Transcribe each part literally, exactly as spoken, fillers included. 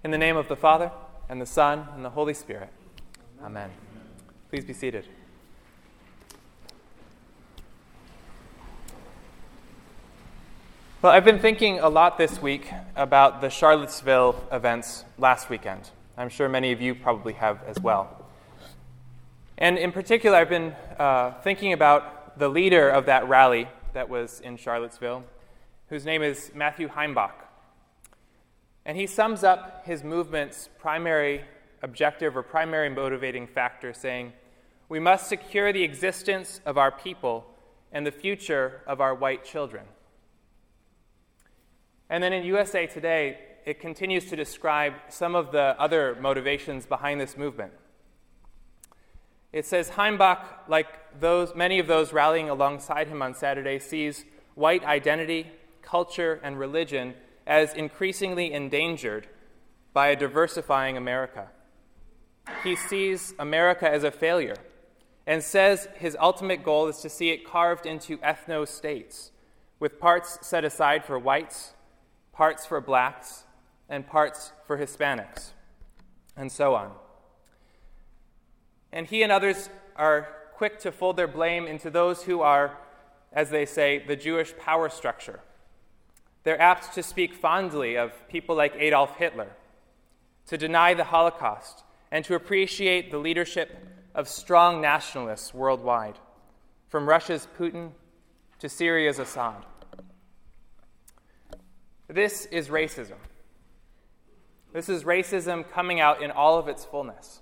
In the name of the Father, and the Son, and the Holy Spirit. Amen. Please be seated. Well, I've been thinking a lot this week about the Charlottesville events last weekend. I'm sure many of you probably have as well. And in particular, I've been uh, thinking about the leader of that rally that was in Charlottesville, whose name is Matthew Heimbach. And he sums up his movement's primary objective or primary motivating factor, saying, "We must secure the existence of our people and the future of our white children." And then in U S A Today, it continues to describe some of the other motivations behind this movement. It says, Heimbach, like those, many of those rallying alongside him on Saturday, sees white identity, culture, and religion as increasingly endangered by a diversifying America. He sees America as a failure and says his ultimate goal is to see it carved into ethno-states, with parts set aside for whites, parts for blacks, and parts for Hispanics, and so on. And he and others are quick to fold their blame into those who are, as they say, the Jewish power structure. They're apt to speak fondly of people like Adolf Hitler, to deny the Holocaust, and to appreciate the leadership of strong nationalists worldwide, from Russia's Putin to Syria's Assad. This is racism. This is racism coming out in all of its fullness.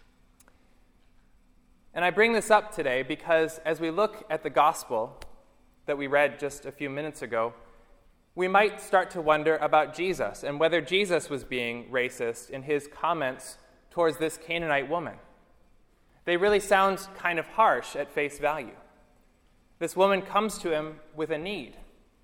And I bring this up today because as we look at the gospel that we read just a few minutes ago, we might start to wonder about Jesus and whether Jesus was being racist in his comments towards this Canaanite woman. They really sound kind of harsh at face value. This woman comes to him with a need.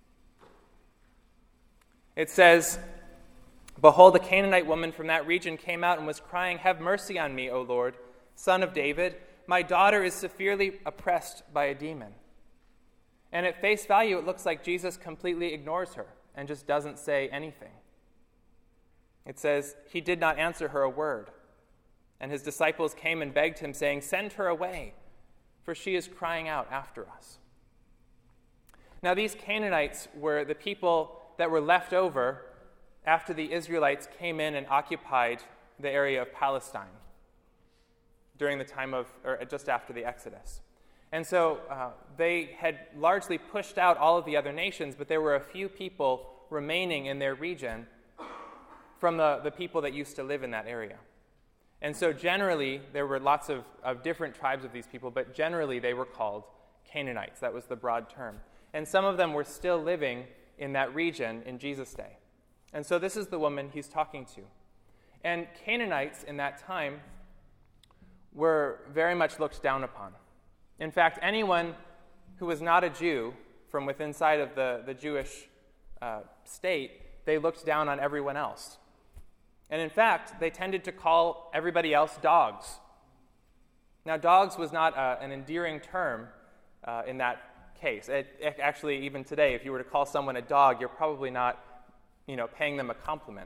It says, "Behold, a Canaanite woman from that region came out and was crying, 'Have mercy on me, O Lord, Son of David. My daughter is severely oppressed by a demon.'" And at face value, it looks like Jesus completely ignores her and just doesn't say anything. It says, "He did not answer her a word. And his disciples came and begged him, saying, 'Send her away, for she is crying out after us.'" Now, these Canaanites were the people that were left over after the Israelites came in and occupied the area of Palestine during the time of, or just after the Exodus. And so uh, they had largely pushed out all of the other nations, but there were a few people remaining in their region from the, the people that used to live in that area. And so generally, there were lots of, of different tribes of these people, but generally they were called Canaanites. That was the broad term. And some of them were still living in that region in Jesus' day. And so this is the woman he's talking to. And Canaanites in that time were very much looked down upon. In fact, anyone who was not a Jew from within inside of the, the Jewish uh, state, they looked down on everyone else. And in fact, they tended to call everybody else dogs. Now, dogs was not uh, an endearing term uh, in that case. It, it actually, even today, if you were to call someone a dog, you're probably not, you know, paying them a compliment.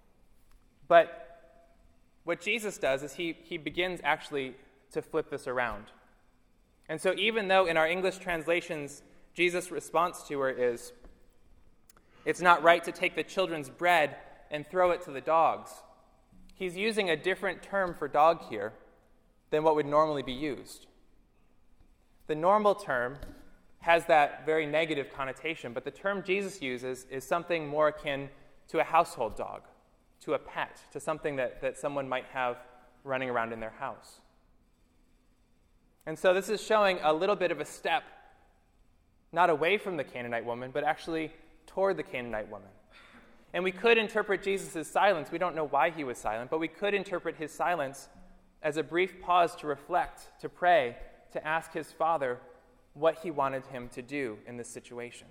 But what Jesus does is he, he begins actually to flip this around. And so even though in our English translations, Jesus' response to her is, "It's not right to take the children's bread and throw it to the dogs," he's using a different term for dog here than what would normally be used. The normal term has that very negative connotation, but the term Jesus uses is something more akin to a household dog, to a pet, to something that, that someone might have running around in their house. And so this is showing a little bit of a step, not away from the Canaanite woman, but actually toward the Canaanite woman. And we could interpret Jesus' silence. We don't know why he was silent, but we could interpret his silence as a brief pause to reflect, to pray, to ask his Father what he wanted him to do in this situation.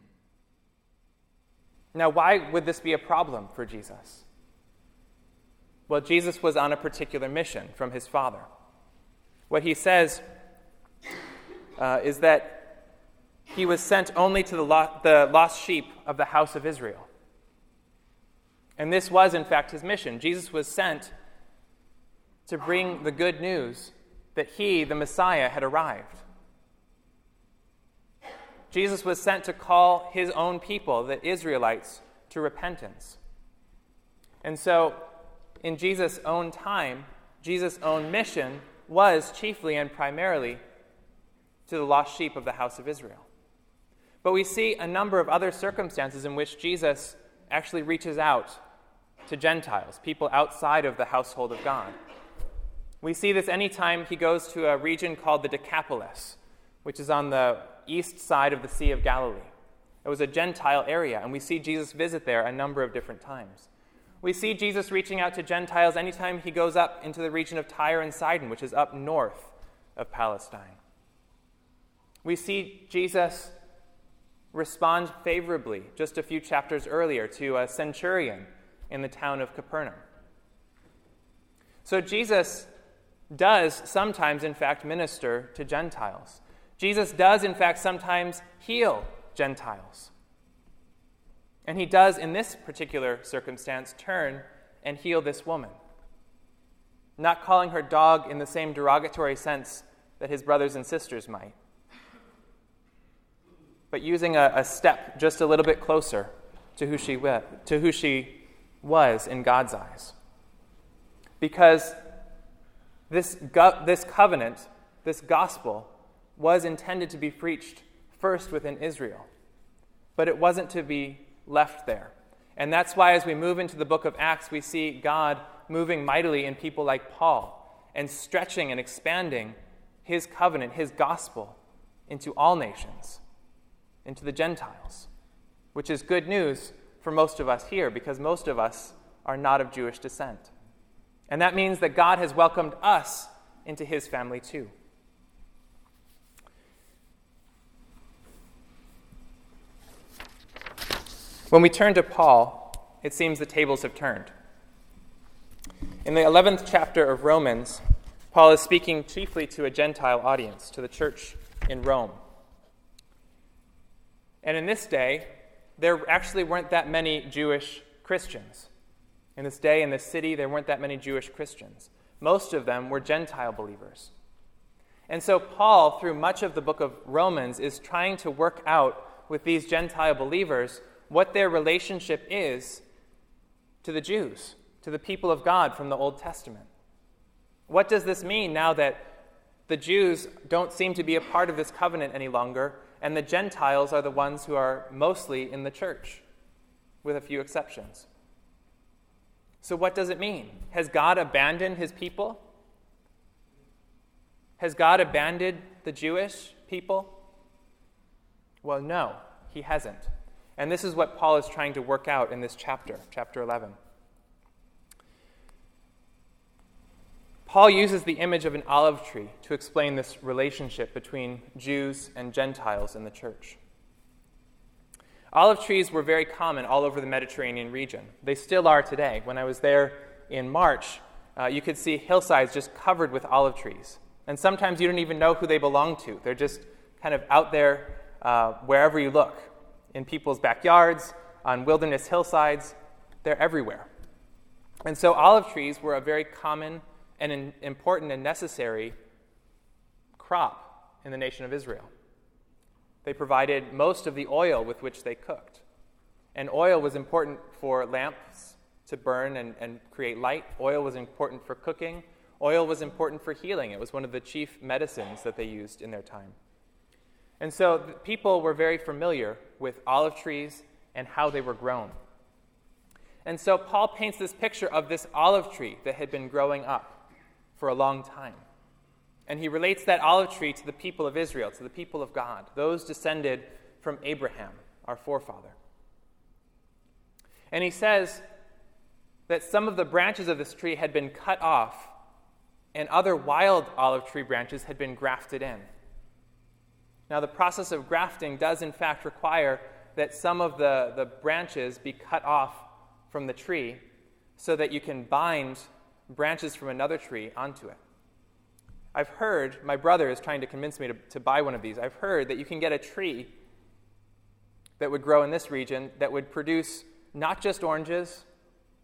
Now, why would this be a problem for Jesus? Well, Jesus was on a particular mission from his Father. What he says uh, is that he was sent only to the, lo- the lost sheep of the house of Israel. And this was, in fact, his mission. Jesus was sent to bring the good news that he, the Messiah, had arrived. Jesus was sent to call his own people, the Israelites, to repentance. And so, in Jesus' own time, Jesus' own mission was chiefly and primarily to the lost sheep of the house of Israel. But we see a number of other circumstances in which Jesus actually reaches out to Gentiles, people outside of the household of God. We see this anytime he goes to a region called the Decapolis, which is on the east side of the Sea of Galilee. It was a Gentile area, and we see Jesus visit there a number of different times. We see Jesus reaching out to Gentiles anytime he goes up into the region of Tyre and Sidon, which is up north of Palestine. We see Jesus respond favorably just a few chapters earlier to a centurion in the town of Capernaum. So Jesus does sometimes, in fact, minister to Gentiles. Jesus does, in fact, sometimes heal Gentiles. And he does, in this particular circumstance, turn and heal this woman, not calling her dog in the same derogatory sense that his brothers and sisters might, but using a, a step just a little bit closer to who she wa- to who she was in God's eyes. Because this go- this covenant, this gospel, was intended to be preached first within Israel, but it wasn't to be left there. And that's why as we move into the book of Acts, we see God moving mightily in people like Paul and stretching and expanding his covenant, his gospel, into all nations, into the Gentiles, which is good news for most of us here because most of us are not of Jewish descent. And that means that God has welcomed us into his family too. When we turn to Paul, it seems the tables have turned. In the eleventh chapter of Romans, Paul is speaking chiefly to a Gentile audience, to the church in Rome. And in this day, there actually weren't that many Jewish Christians. In this day, in this city, there weren't that many Jewish Christians. Most of them were Gentile believers. And so Paul, through much of the book of Romans, is trying to work out with these Gentile believers what their relationship is to the Jews, to the people of God from the Old Testament. What does this mean now that the Jews don't seem to be a part of this covenant any longer, and the Gentiles are the ones who are mostly in the church, with a few exceptions? So what does it mean? Has God abandoned his people? Has God abandoned the Jewish people? Well, no, he hasn't. And this is what Paul is trying to work out in this chapter, chapter eleven. Paul uses the image of an olive tree to explain this relationship between Jews and Gentiles in the church. Olive trees were very common all over the Mediterranean region. They still are today. When I was there in March, uh, you could see hillsides just covered with olive trees. And sometimes you don't even know who they belong to. They're just kind of out there uh, wherever you look. In people's backyards, on wilderness hillsides, they're everywhere. And so olive trees were a very common and an important and necessary crop in the nation of Israel. They provided most of the oil with which they cooked. And oil was important for lamps to burn and, and create light. Oil was important for cooking. Oil was important for healing. It was one of the chief medicines that they used in their time. And so the people were very familiar with olive trees and how they were grown. And so Paul paints this picture of this olive tree that had been growing up for a long time. And he relates that olive tree to the people of Israel, to the people of God, those descended from Abraham, our forefather. And he says that some of the branches of this tree had been cut off and other wild olive tree branches had been grafted in. Now, the process of grafting does, in fact, require that some of the, the branches be cut off from the tree so that you can bind branches from another tree onto it. I've heard, my brother is trying to convince me to, to buy one of these. I've heard that you can get a tree that would grow in this region that would produce not just oranges,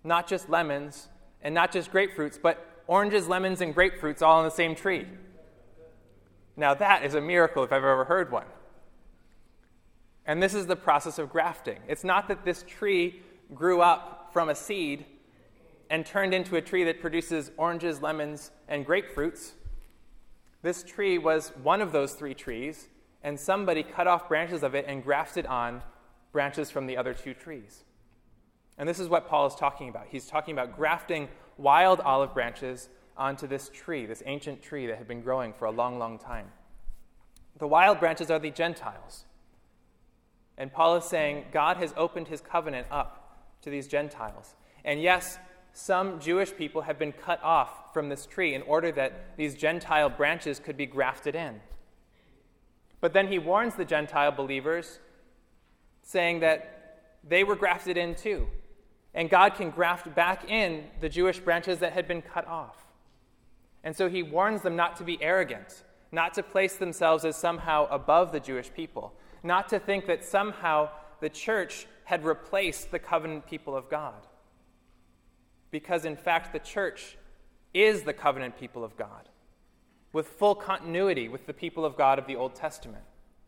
Not just lemons and not just grapefruits, but oranges, lemons, and grapefruits all on the same tree. Now that is a miracle if I've ever heard one. And this is the process of grafting. It's not that this tree grew up from a seed and turned into a tree that produces oranges, lemons, and grapefruits. This tree was one of those three trees, and somebody cut off branches of it and grafted on branches from the other two trees. And this is what Paul is talking about. He's talking about grafting wild olive branches onto this tree, this ancient tree that had been growing for a long, long time. The wild branches are the Gentiles. And Paul is saying God has opened his covenant up to these Gentiles. And yes, some Jewish people have been cut off from this tree in order that these Gentile branches could be grafted in. But then he warns the Gentile believers, saying that they were grafted in too. And God can graft back in the Jewish branches that had been cut off. And so he warns them not to be arrogant, not to place themselves as somehow above the Jewish people, not to think that somehow the church had replaced the covenant people of God. Because in fact, the church is the covenant people of God, with full continuity with the people of God of the Old Testament.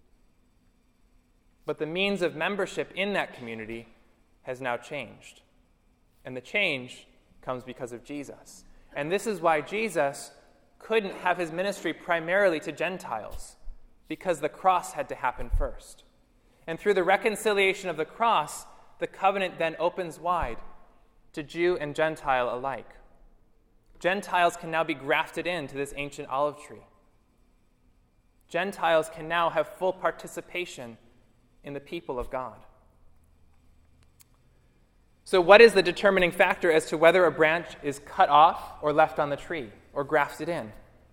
But the means of membership in that community has now changed. And the change comes because of Jesus. And this is why Jesus couldn't have his ministry primarily to Gentiles, because the cross had to happen first. And through the reconciliation of the cross, the covenant then opens wide to Jew and Gentile alike. Gentiles can now be grafted into this ancient olive tree. Gentiles can now have full participation in the people of God. So what is the determining factor as to whether a branch is cut off or left on the tree or grafted in?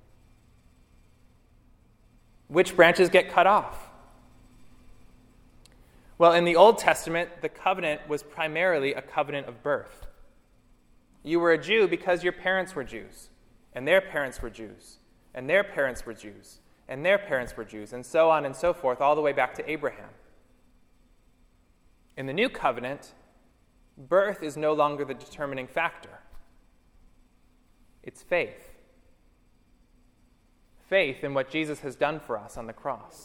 Which branches get cut off? Well, in the Old Testament, the covenant was primarily a covenant of birth. You were a Jew because your parents were Jews, and their parents were Jews, and their parents were Jews, and their parents were Jews, and so on and so forth, all the way back to Abraham. In the New Covenant, birth is no longer the determining factor. It's faith. Faith in what Jesus has done for us on the cross.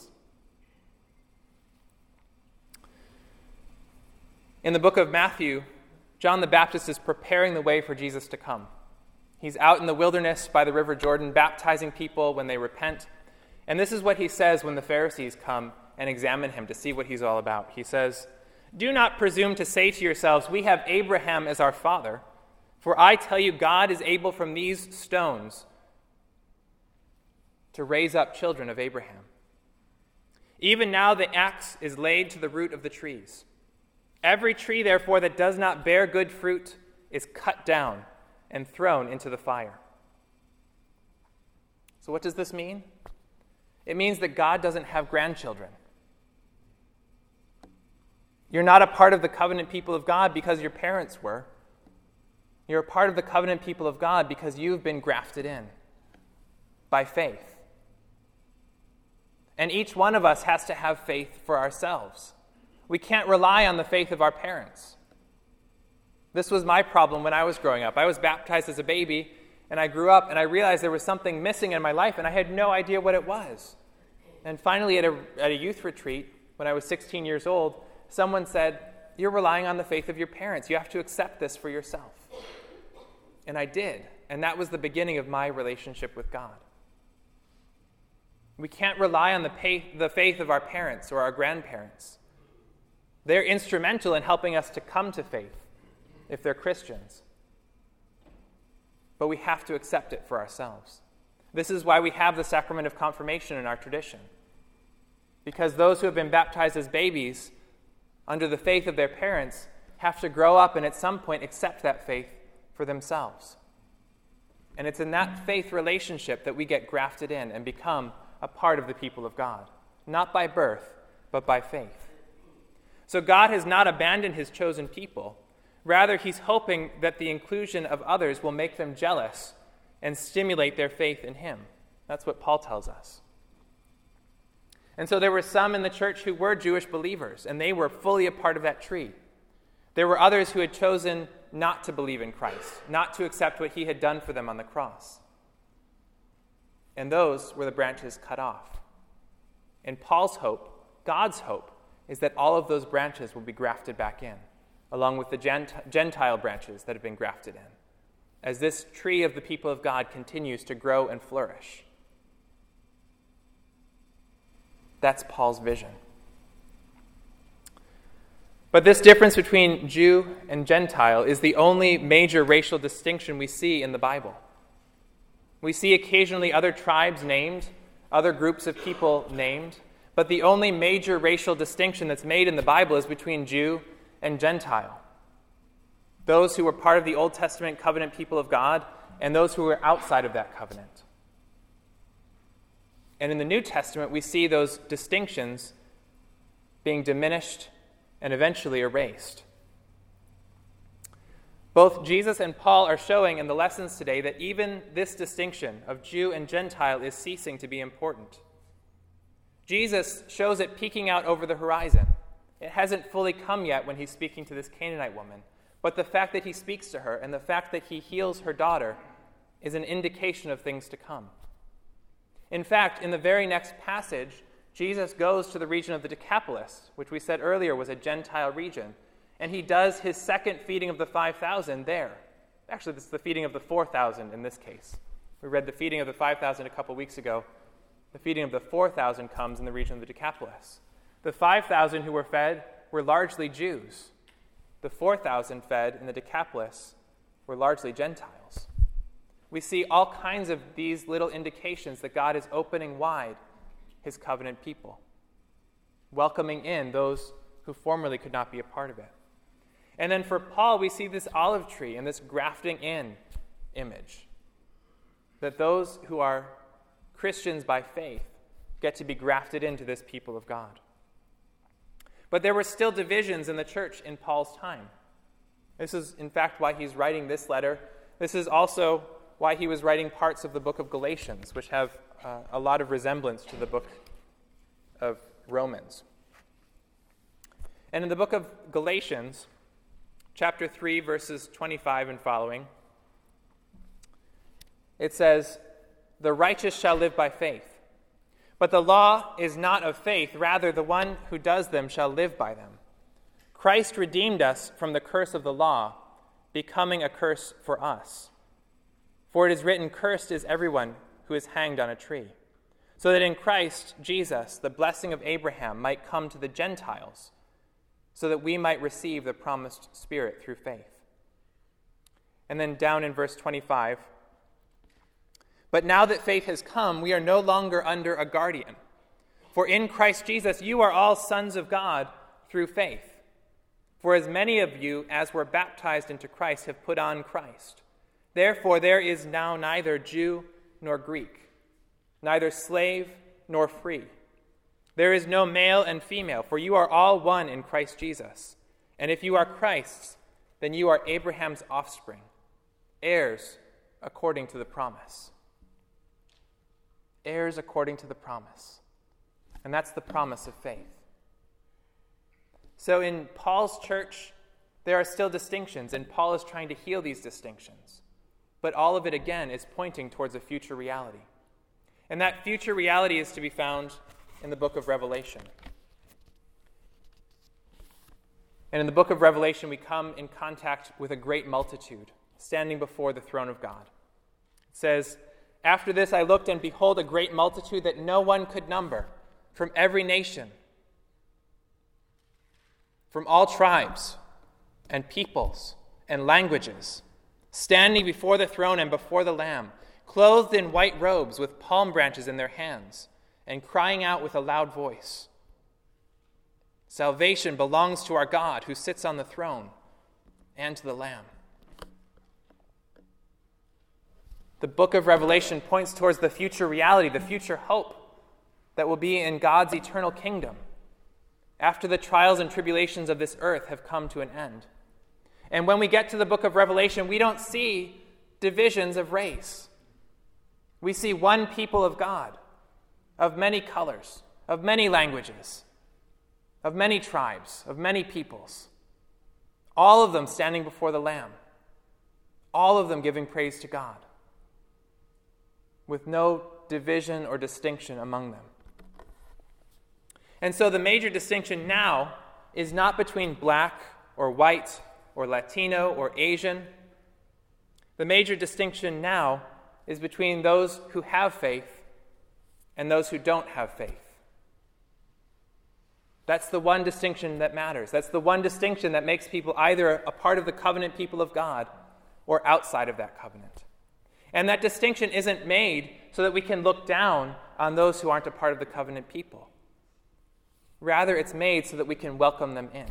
In the book of Matthew, John the Baptist is preparing the way for Jesus to come. He's out in the wilderness by the River Jordan, baptizing people when they repent. And this is what he says when the Pharisees come and examine him to see what he's all about. He says, "Do not presume to say to yourselves, 'We have Abraham as our father,' for I tell you, God is able from these stones to raise up children of Abraham. Even now the axe is laid to the root of the trees. Every tree, therefore, that does not bear good fruit is cut down and thrown into the fire." So what does this mean? It means that God doesn't have grandchildren. You're not a part of the covenant people of God because your parents were. You're a part of the covenant people of God because you've been grafted in by faith. And each one of us has to have faith for ourselves. We can't rely on the faith of our parents. This was my problem when I was growing up. I was baptized as a baby, and I grew up, and I realized there was something missing in my life, and I had no idea what it was. And finally, at a, at a youth retreat, when I was sixteen years old, someone said, "You're relying on the faith of your parents. You have to accept this for yourself." And I did, and that was the beginning of my relationship with God. We can't rely on the, pay, the faith of our parents or our grandparents. They're instrumental in helping us to come to faith if they're Christians. But we have to accept it for ourselves. This is why we have the sacrament of confirmation in our tradition. Because those who have been baptized as babies under the faith of their parents have to grow up and at some point accept that faith for themselves. And it's in that faith relationship that we get grafted in and become a part of the people of God, not by birth, but by faith. So God has not abandoned his chosen people. Rather, he's hoping that the inclusion of others will make them jealous and stimulate their faith in him. That's what Paul tells us. And so there were some in the church who were Jewish believers, and they were fully a part of that tree. There were others who had chosen not to believe in Christ, not to accept what he had done for them on the cross. And those were the branches cut off. And Paul's hope, God's hope, is that all of those branches will be grafted back in, along with the Gent- Gentile branches that have been grafted in, as this tree of the people of God continues to grow and flourish. That's Paul's vision. But this difference between Jew and Gentile is the only major racial distinction we see in the Bible. We see occasionally other tribes named, other groups of people named, but the only major racial distinction that's made in the Bible is between Jew and Gentile. Those who were part of the Old Testament covenant people of God and those who were outside of that covenant. And in the New Testament, we see those distinctions being diminished and eventually erased. Both Jesus and Paul are showing in the lessons today that even this distinction of Jew and Gentile is ceasing to be important. Jesus shows it peeking out over the horizon. It hasn't fully come yet when he's speaking to this Canaanite woman, but the fact that he speaks to her and the fact that he heals her daughter is an indication of things to come. In fact, in the very next passage, Jesus goes to the region of the Decapolis, which we said earlier was a Gentile region, and he does his second feeding of the five thousand there. Actually, this is the feeding of the four thousand in this case. We read the feeding of the five thousand a couple weeks ago. The feeding of the four thousand comes in the region of the Decapolis. The five thousand who were fed were largely Jews. The four thousand fed in the Decapolis were largely Gentiles. We see all kinds of these little indications that God is opening wide his covenant people, welcoming in those who formerly could not be a part of it. And then for Paul, we see this olive tree and this grafting in image, that those who are Christians by faith get to be grafted into this people of God. But there were still divisions in the church in Paul's time. This is, in fact, why he's writing this letter. This is also why he was writing parts of the book of Galatians, which have uh, a lot of resemblance to the book of Romans. And in the book of Galatians, chapter three, verses twenty-five and following, it says, "The righteous shall live by faith. But the law is not of faith, rather the one who does them shall live by them. Christ redeemed us from the curse of the law, becoming a curse for us. For it is written, cursed is everyone who is hanged on a tree, so that in Christ Jesus the blessing of Abraham might come to the Gentiles, so that we might receive the promised Spirit through faith." And then down in verse twenty-five, "But now that faith has come, we are no longer under a guardian. For in Christ Jesus you are all sons of God through faith. For as many of you as were baptized into Christ have put on Christ. Therefore there is now neither Jew nor Greek, neither slave nor free. There is no male and female, for you are all one in Christ Jesus. And if you are Christ's, then you are Abraham's offspring, heirs according to the promise." Heirs according to the promise. And that's the promise of faith. So in Paul's church, there are still distinctions, and Paul is trying to heal these distinctions. But all of it, again, is pointing towards a future reality. And that future reality is to be found in the book of Revelation. And in the book of Revelation, we come in contact with a great multitude standing before the throne of God. It says, "After this I looked, and behold, a great multitude that no one could number, from every nation, from all tribes and peoples and languages, standing before the throne and before the Lamb, clothed in white robes with palm branches in their hands, and crying out with a loud voice, 'Salvation belongs to our God who sits on the throne and to the Lamb.'" The book of Revelation points towards the future reality, the future hope that will be in God's eternal kingdom after the trials and tribulations of this earth have come to an end. And when we get to the book of Revelation, we don't see divisions of race. We see one people of God, of many colors, of many languages, of many tribes, of many peoples, all of them standing before the Lamb, all of them giving praise to God, with no division or distinction among them. And so the major distinction now is not between black or white or Latino or Asian. The major distinction now is between those who have faith and those who don't have faith. That's the one distinction that matters. That's the one distinction that makes people either a part of the covenant people of God or outside of that covenant. And that distinction isn't made so that we can look down on those who aren't a part of the covenant people. Rather, it's made so that we can welcome them in.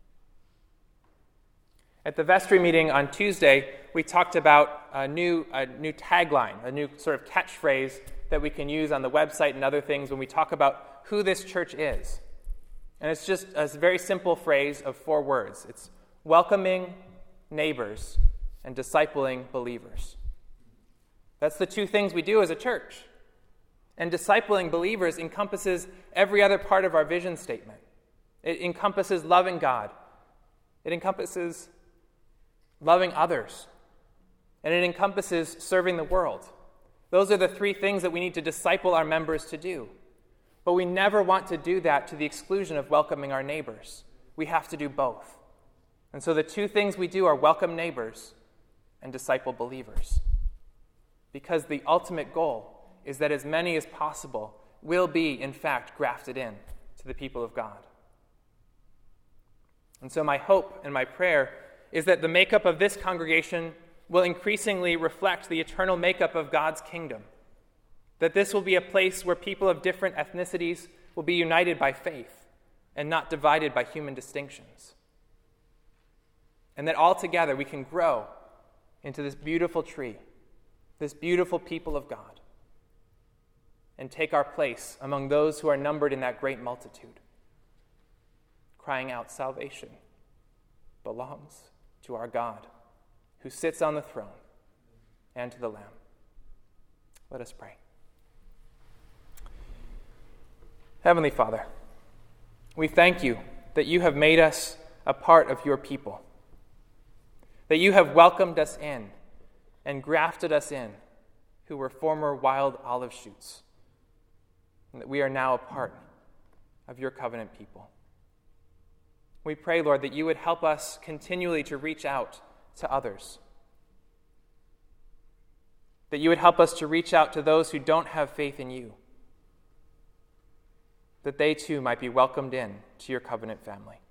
At the vestry meeting on Tuesday, we talked about a new, a new tagline, a new sort of catchphrase that we can use on the website and other things when we talk about who this church is. And it's just a very simple phrase of four words. It's welcoming neighbors and discipling believers. That's the two things we do as a church. And discipling believers encompasses every other part of our vision statement. It encompasses loving God. It encompasses loving others. And it encompasses serving the world. Those are the three things that we need to disciple our members to do. But we never want to do that to the exclusion of welcoming our neighbors. We have to do both. And so the two things we do are welcome neighbors and disciple believers. Because the ultimate goal is that as many as possible will be, in fact, grafted in to the people of God. And so my hope and my prayer is that the makeup of this congregation will increasingly reflect the eternal makeup of God's kingdom. That this will be a place where people of different ethnicities will be united by faith and not divided by human distinctions. And that all together we can grow into this beautiful tree, this beautiful people of God, and take our place among those who are numbered in that great multitude, crying out, salvation belongs to our God, who sits on the throne, and to the Lamb. Let us pray. Heavenly Father, we thank you that you have made us a part of your people, that you have welcomed us in and grafted us in, who were former wild olive shoots, and that we are now a part of your covenant people. We pray, Lord, that you would help us continually to reach out to others, that you would help us to reach out to those who don't have faith in you, that they too might be welcomed in to your covenant family.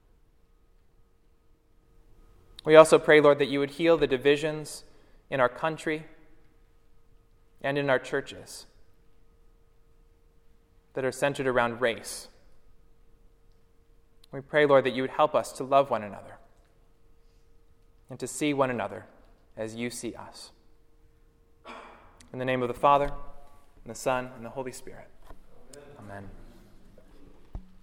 We also pray, Lord, that you would heal the divisions in our country and in our churches that are centered around race. We pray, Lord, that you would help us to love one another and to see one another as you see us. In the name of the Father, and the Son, and the Holy Spirit. Amen. Amen.